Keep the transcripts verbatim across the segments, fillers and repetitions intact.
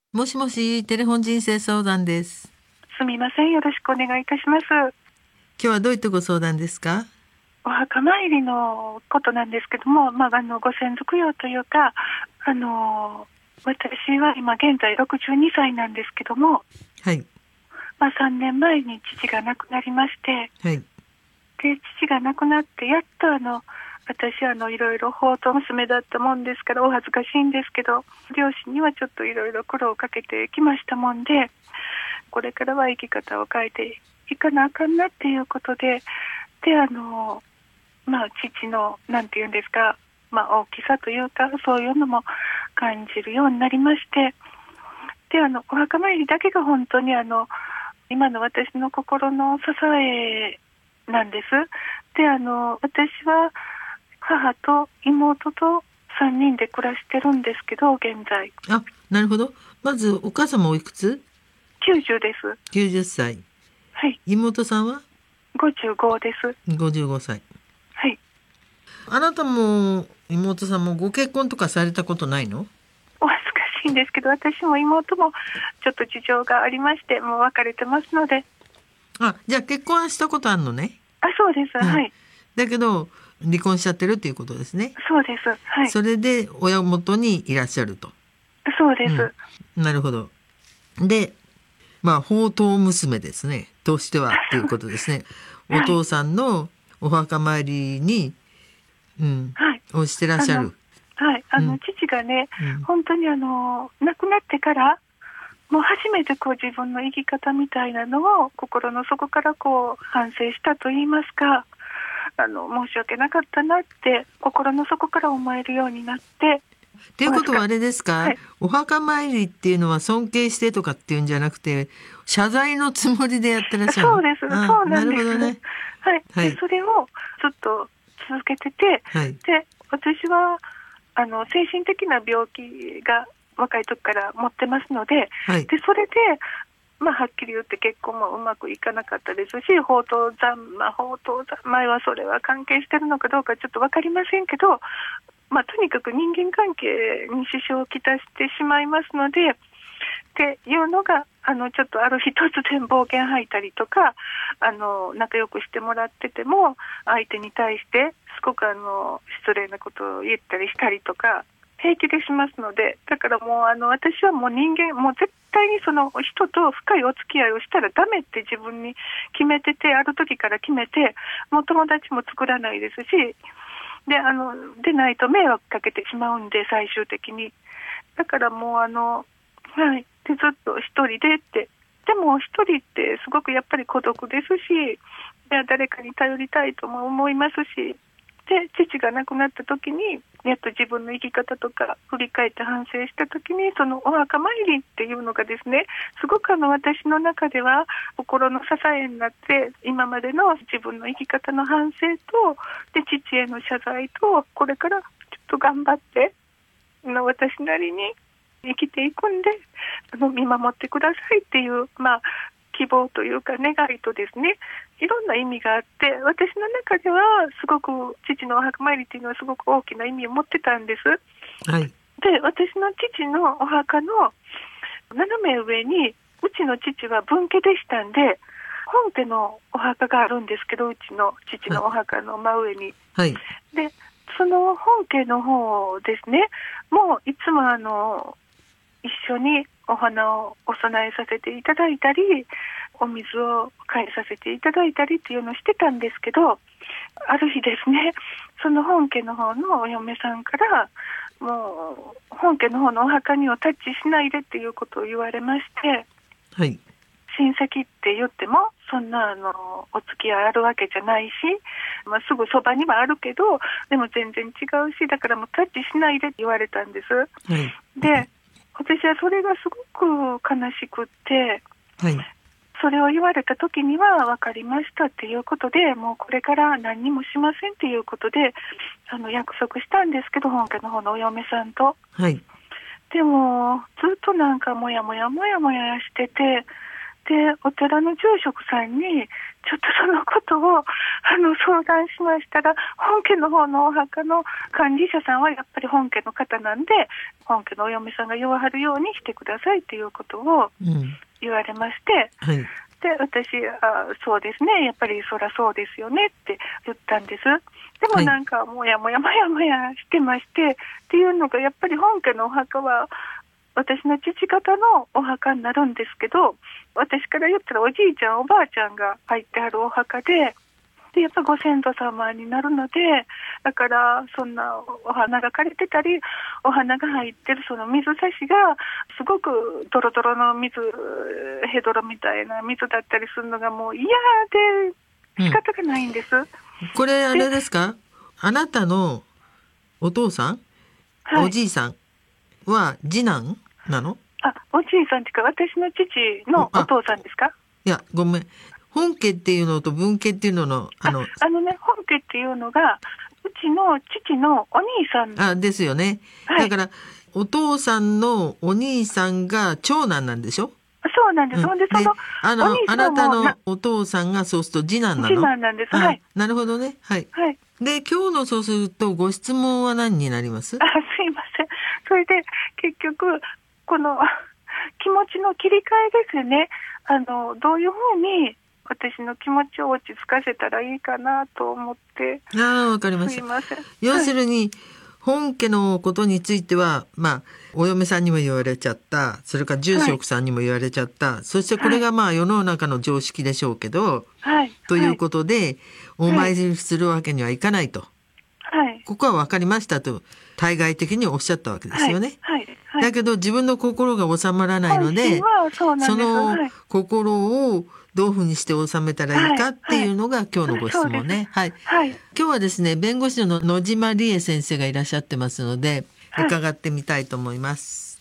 もしもし、テレフォン人生相談です。 すみません。よろしくお願いいたします。 今日はどういったご相談ですか？ お墓参りのことなんですけども、まあ、あのご先祖供養というか、あの私は今現在ろくじゅうにさいなんですけども、 はい。 まあ、さんねんまえに父が亡くなりまして、 はい。 で父が亡くなってやっとあの私あのいろいろ宝刀娘だったもんですからお恥ずかしいんですけど、両親にはちょっといろいろ苦労をかけてきましたもんで、これからは生き方を変えていかなあかんなっていうことで、であのまあ父のなんていうんですか、まあ大きさというかそういうのも感じるようになりまして、であのお墓参りだけが本当にあの今の私の心の支えなんです。であの私は母と妹とさんにんで暮らしてるんですけど、現在あ、なるほど。まず、お母様おいくつ？ きゅうじゅうです。 きゅうじゅっ 歳。 はい、 妹さんはごじゅうごです。 ごじゅうごさい。 はい、 あなたも妹さんもご結婚とかされたことないの？ お恥ずかしいんですけど、私も妹もちょっと事情がありまして、もう別れてますので。 あ、じゃあ結婚はしたことあるのね。 あ、そうです。 うん。 はい。 だけど、離婚しちゃってるっていうことですね。 そうです。はい。 それで親元にいらっしゃると。 そうです。 うん。なるほど。で、まあ、宝刀娘ですね。としてはっていうことですね。おはい。 父さんのお墓参りに、うん、 はい。 をしてらっあの、 しゃる。 はい。あの、 うん、 父がね、 うん。 本当にあの、亡くなってから、もう初めてこう自分の生き方みたいなのを心の底からこう反省したと言いますか、あの、申し訳なかったなって心の底から思えるようになって、 っていうお恥ずか、 ことはあれですか？ はい。 お墓参りっていうのは尊敬してとかっていうんじゃなくて、謝罪のつもりでやってらっしゃるの？ そうです。 あ、なそうなんです。 るほどね。 はい。で、 はい。 それをずっと続けてて、 はい。 で、私は、あの、精神的な病気が若い時から持ってますので、 はい。 で、それで、まあ、はっきり言って結婚もうまくいかなかったですし、宝刀三昧、宝刀三昧はそれは関係してるのかどうかちょっとわかりませんけど、まあ、とにかく人間関係に支障をきたしてしまいますので、っていうのがあのちょっとある日突然暴言吐いたりとか、あの仲良くしてもらってても相手に対してすごくあの失礼なことを言ったりしたりとか平気でしますので、だからもうあの私はもう人間もう絶対にその人と深いお付き合いをしたらダメって自分に決めてて、ある時から決めて、もう友達も作らないですし、であのでないと迷惑かけてしまうんで最終的に。だからもうあのはい。で、ずっと一人でって。でも一人ってすごくやっぱり孤独ですし、で誰かに頼りたいとも思いますし、で、父が亡くなった時に、やっと自分の生き方とか振り返って反省した時に、そのお墓参りっていうのがですね、すごくあの私の中では心の支えになって、今までの自分の生き方の反省と、で、父への謝罪と、これからちょっと頑張って、の私なりに生きていくんで、あの見守ってくださいっていう、まあ、希望というか願いとですね、いろんな意味があって、私の中ではすごく父のお墓参りっていうのはすごく大きな意味を持ってたんです。 はい。 で、私の父のお墓の斜め上に、うちの父は分家でしたんで、本家のお墓があるんですけど、うちの父は、 のお墓の真上に。 はい。 で、その本家の方ですね、もういつもあの、一緒にお花をお供えさせていただいたり、お水を返させていただいたりっていうのをしてたんですけど、ある日ですね、その本家の方のお嫁さんから、もう本家の方のお墓にはタッチしないでっていうことを言われまして、 はい。 親戚って言ってもそんなあのお付き合いあるわけじゃないし、まあ、すぐそばにはあるけどでも全然違うし、だからもうタッチしないでって言われたんです。 はい。 で、私はそれがすごく悲しくって、 はい。 それを言われた時には分かりましたっていうことで、もうこれから何にもしませんっていうことであの約束したんですけど、本家の方のお嫁さんと。 はい。 でもずっとなんかもやもやもやもやしてて、 でお寺の住職さんにちょっとそのことをあの相談しましたら、本家の方のお墓の管理者さんはやっぱり本家の方なんで、本家のお嫁さんが言わはるようにしてくださいということを言われまして、 うん、はい、 で私あそうですね、やっぱりそりゃそうですよねって言ったんです。でもなんかもやもやもやもやしてまして、はい、っていうのがやっぱり本家のお墓は私の父方のお墓になるんですけど、私から言ったらおじいちゃんおばあちゃんが入ってあるお墓で、でやっぱご先祖様になるので、だからそんなお花が枯れてたりお花が入ってるその水差しがすごくドロドロの水、ヘドロみたいな水だったりするのがもう嫌で仕方がないんです、うん、 これあれですか、あなたのお父さん、はい、おじいさんは次男なの？ あ、おじいさんっていうか私の父のお父さんですか？ いやごめん、本家っていうのと分家っていうののあのあのね、本家っていうのがうちの父のお兄さんあですよね、はい、だからお父さんのお兄さんが長男なんでしょ？ そうなんです、うん、でそのあのあなたのお父さんがそうすると次男なの？ 次男なんです、はい、 なるほどね、はい、 はい、 で今日のそうするとご質問は何になります？ あ、すいません。それで結局この気持ちの切り替えですね。あのどういうふうに私の気持ちを落ち着かせたらいいかなと思って。 ああ、わかりました。 すいません。 要するに、はい、本家のことについては、まあお嫁さんにも言われちゃった、それから住職さんにも言われちゃった、はい、そしてこれがまあ世の中の常識でしょうけど、はい、ということで、はい、お参りするわけにはいかないと、はい、ここは分かりましたと対外的におっしゃったわけですよね、はいはいはい、だけど自分の心が収まらないので、そ, その心をどういうふうにして収めたらいいかっていうのが今日のご質問ね、はいはい、今日はですね弁護士の野島理恵先生がいらっしゃってますので伺ってみたいと思います、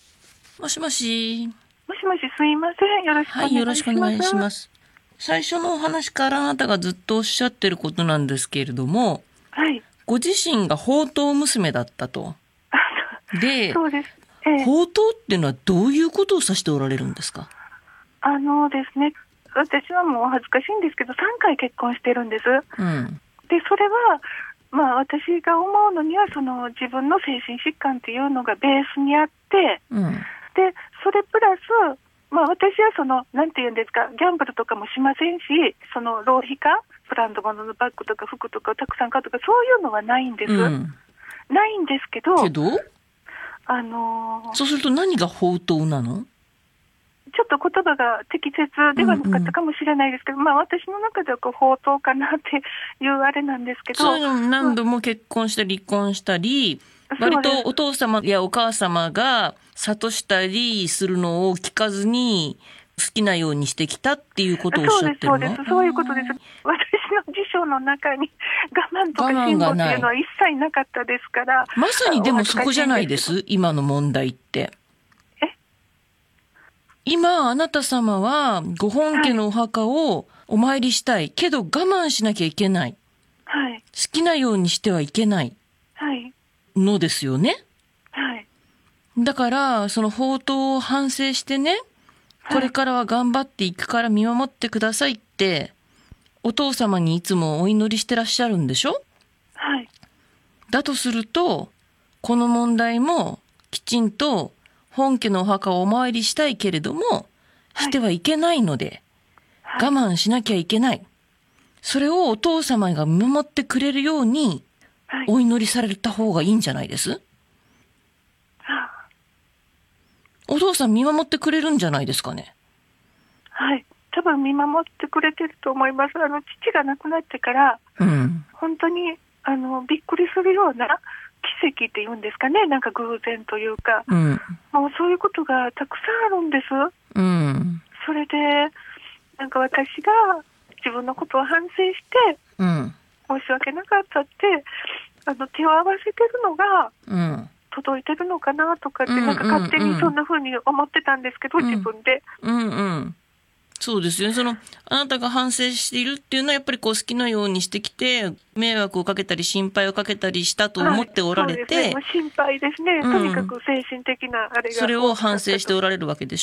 はい、もしもしもしもし、すいません、よろしくお願いします。はい、よろしくお願いします。 最初のお話からあなたがずっとおっしゃってることなんですけれども、はい、ご自身が宝刀娘だったと。で、そうです、えー、宝刀っていうのはどういうことを指しておられるんですか？ あのですね、私はもう恥ずかしいんですけどさんかい結婚してるんです、うん、でそれはまあ私が思うのにはその自分の精神疾患っていうのがベースにあって、うん、でそれプラスまあ私はそのなんていうんですか、ギャンブルとかもしませんし、その浪費家ブランド物のバッグとか服とかをたくさん買うとかそういうのはないんです、うん、ないんですけどけどあのー、 そうすると何が宝刀なの？ ちょっと言葉が適切ではなかったかもしれないですけど、うんうん、まあ私の中ではこう宝刀かなっていうあれなんですけど、 そういうの何度も結婚したり離婚したり、うん、割とお父様やお母様が諭したりするのを聞かずに好きなようにしてきたっていうことをおっしゃってるの？ そうですそうです、そういうことです。私の辞書の中に我慢とか辛抱っていうのは一切なかったですから。 まさにでもそこじゃないです、今の問題って。今あなた様はご本家のお墓をお参りしたい、はい、けど我慢しなきゃいけない、はい、好きなようにしてはいけないのですよね、はい、だからその宝刀を反省してね、はい、これからは頑張っていくから見守ってくださいってお父様にいつもお祈りしてらっしゃるんでしょ、はい、だとするとこの問題もきちんと本家のお墓をお参りしたいけれども、してはいけないので、はい、我慢しなきゃいけない。それをお父様が見守ってくれるように、お祈りされた方がいいんじゃないです？はい、お父さん見守ってくれるんじゃないですかね。 はい。多分見守ってくれてると思います。あの、父が亡くなってから、うん、本当に、あの、びっくりするような、奇跡っていうんですかね、なんか偶然というか、うん、もうそういうことがたくさんあるんです、うん、それでなんか私が自分のことを反省して、うん、申し訳なかったってあの手を合わせてるのが、うん、届いてるのかなとかって、うん、なんか勝手にそんな風に思ってたんですけど、うん、自分で、 うんうん、そうですよね。そのあなたが反省しているっていうのはやっぱりこう好きなようにしてきて迷惑をかけたり心配をかけたりしたと思っておられて、はい、 そうですね、心配ですね、うん、とにかく精神的なあれがそれを反省しておられるわけでしょ。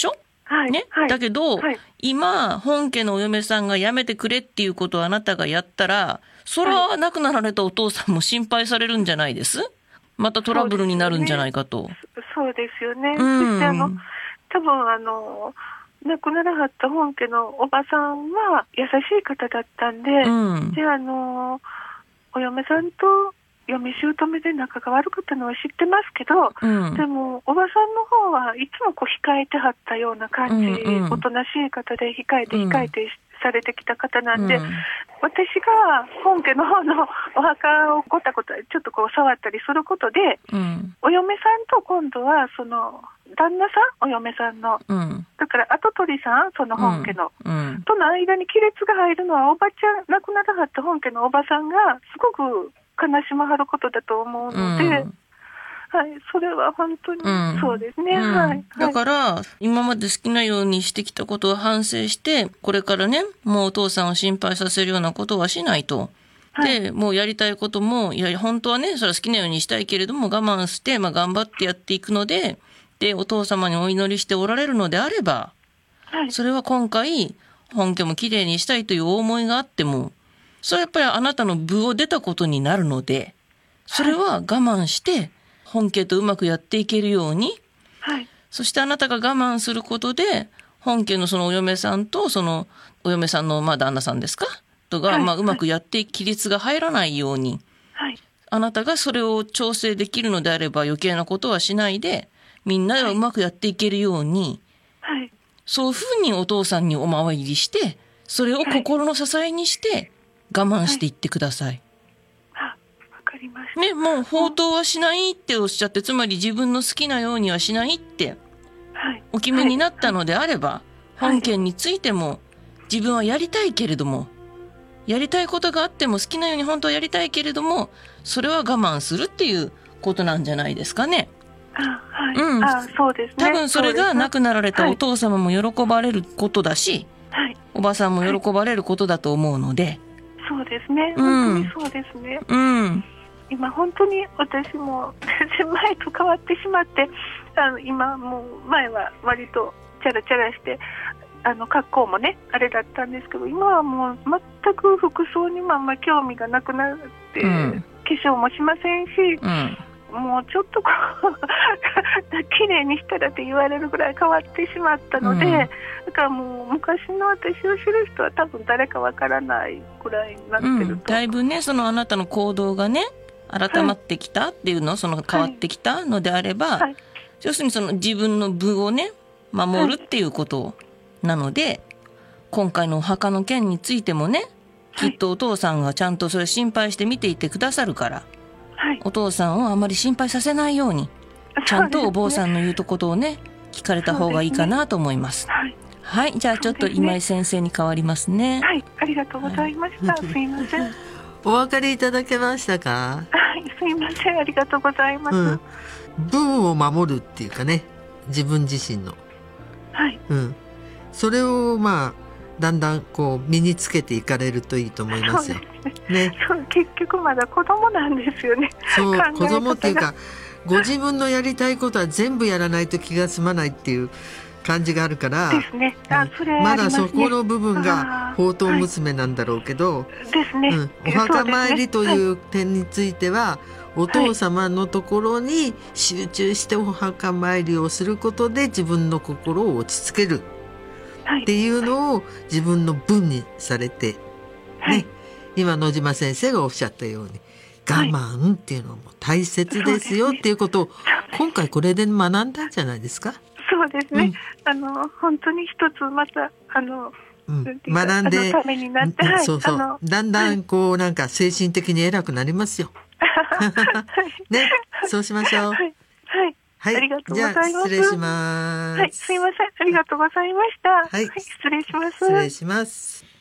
はいね、 はい、 だけど、 はい、 今本家のお嫁さんがやめてくれっていうことをあなたがやったら、それは亡くなられたお父さんも心配されるんじゃないです？またトラブルになるんじゃないかと。 そうですよね。 うん、 そしてあの多分あの亡くならはった本家のおばさんは優しい方だったんで、うん、であのお嫁さんと嫁姑で仲が悪かったのは知ってますけど、うん、でもおばさんの方はいつもこう控えてはったような感じ、うんうん、おとなしい方で控えて控えてされてきた方なんで、うん、私が本家の方のお墓をごたごたちょっとこう触ったりすることで、うん、お嫁さんと今度はその旦那さん、お嫁さんの、うん、だから跡取りさん、その本家の、うんうん、との間に亀裂が入るのはおばちゃん、亡くならはった本家のおばさんがすごく悲しまはることだと思うので、うん、はい、それは本当にそうですね、うんはい、 だから今まで好きなようにしてきたことを反省して、これからね、もうお父さんを心配させるようなことはしないと。はい、でもうやりたいことも、いや本当はね、それは好きなようにしたいけれども我慢して、まあ、頑張ってやっていくので、でお父様にお祈りしておられるのであれば、はい、それは今回本家もきれいにしたいという思いがあっても、それはやっぱりあなたの分を出たことになるので、それは我慢して本家とうまくやっていけるように、はい、そしてあなたが我慢することで本家のそのお嫁さんとそのお嫁さんのまあ旦那さんですかとが、はいまあ、うまくやって規律が入らないように、はい、あなたがそれを調整できるのであれば余計なことはしないで、みんながうまくやっていけるように、はい、そういうふうにお父さんにお参りして、それを心の支えにして我慢していってください。 はい、あ、わかりました。 ね、もう放蕩はしないっておっしゃって、つまり自分の好きなようにはしないってお決めになったのであれば、はいはい、本件についても自分はやりたいけれども、やりたいことがあっても好きなように本当はやりたいけれども、それは我慢するっていうことなんじゃないですかね。 あ、はい、うん、あ、そうですね。 多分それが亡くなられたお父様も喜ばれることだし、はい、おばさんも喜ばれることだと思うので、 そうですね、本当にそうですね、うん、今本当に私も全然前と変わってしまって、あの今もう前は割とチャラチャラしてあの格好もねあれだったんですけど、今はもう全く服装にもあんま興味がなくなって、うん、化粧もしませんし、うんもうちょっとこう綺麗にしたらって言われるぐらい変わってしまったので、うん、だからもう昔の私を知る人は多分誰かわからないくらいになってると、うん、 だいぶねそのあなたの行動がね改まってきたっていうの、はい、その変わってきたのであれば、はい、要するにその自分の分をね守るっていうことなので、はい、今回のお墓の件についてもね、きっとお父さんがちゃんとそれ心配して見ていてくださるから、はい、お父さんをあまり心配させないようにちゃんとお坊さんの言うとことをね聞かれた方がいいかなと思います。はい、はい、じゃあちょっと今井先生に代わりますね。 はい、ありがとうございました。はい、すいません。 お分かりいただけましたか？ はい、すいません、ありがとうございます。うん、 分を守るっていうかね、自分自身の、はい、うん、それをまあだんだんこう身につけていかれるといいと思いますよ。ね、 そう結局まだ子供なんですよね。 そう子供っていうかご自分のやりたいことは全部やらないと気が済まないっていう感じがあるからですね。あ、それありまますね。 だそこの部分が宝刀娘なんだろうけど、 はい、ですね、うん、 お墓参りという点については、はい、お父様のところに集中してお墓参りをすることで自分の心を落ち着けるっていうのを自分の分にされて、はいね、今野島先生がおっしゃったように我慢っていうのも大切ですよっていうことを今回これで学んだんじゃないですか。 そうですね、うん、あの本当に一つまたあの、 うん、学んで、そうそう、だんだんこうなんか精神的に偉くなりますよ。ね、そうしましょう。はい、 はいはい、ありがとうございます。 じゃあ失礼します。 はい、すいません、ありがとうございました。はい、はい、失礼します。 失礼します。